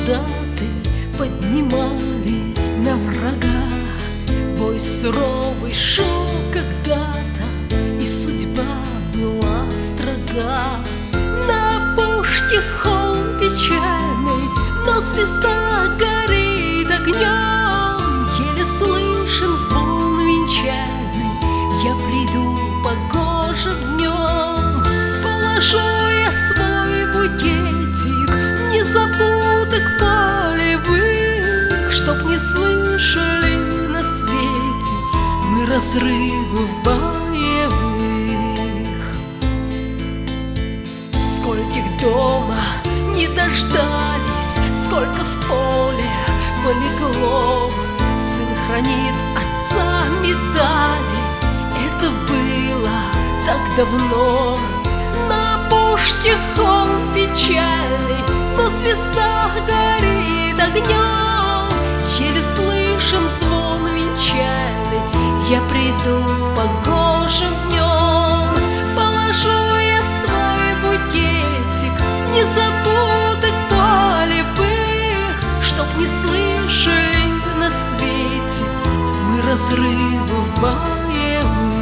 солдаты поднимались на врага. Бой суровый шел когда-то, и судьба была строга. На пушке холм печальный, но звезда горит огнем. Еле слышен звон венчальный, я приду погожим днем. Положу я свой букетик в незабудок полевых, чтоб не слышали на свете мы разрывов боевых. Скольких дома не дождались, сколько в поле полегло. Сын хранит отца медали, это было так давно. На пушке холм печальный, но звезда горит огнем. Еле слышен звон венчальный, я приду погожим днем. Положу я свой букетик в незабудок полевых, чтоб не слышали на свете мы разрывов боевых.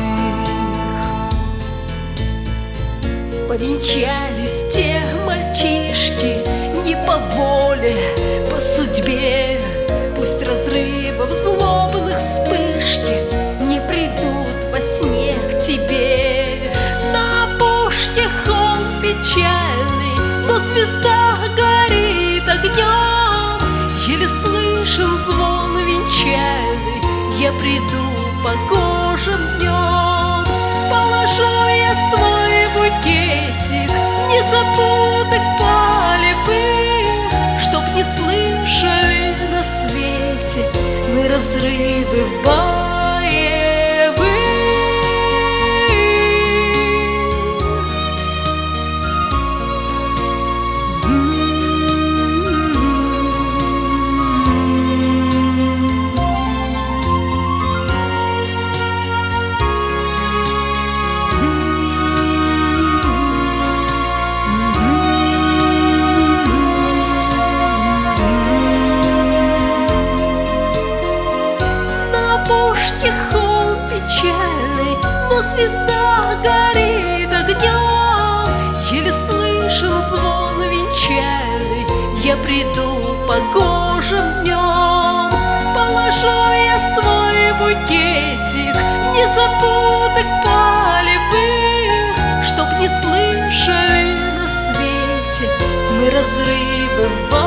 Повенчались те мальчишки не по воле, по судьбе. Пусть разрывов злобных вспышки не придут во сне к тебе. На пушке холм печальный, но звезда горит огнем. Еле слышен звон венчальный, я приду погожим днем. Положу я свой букетик в незабудок полевых, чтоб не слышали на свете мы разрывы в боевых. Холм печальный, но звезда горит огнем. Еле слышен звон венчальный, я приду погожим днем. Положу я свой букетик в незабудок полевых, чтоб не слышали на свете мы разрывы в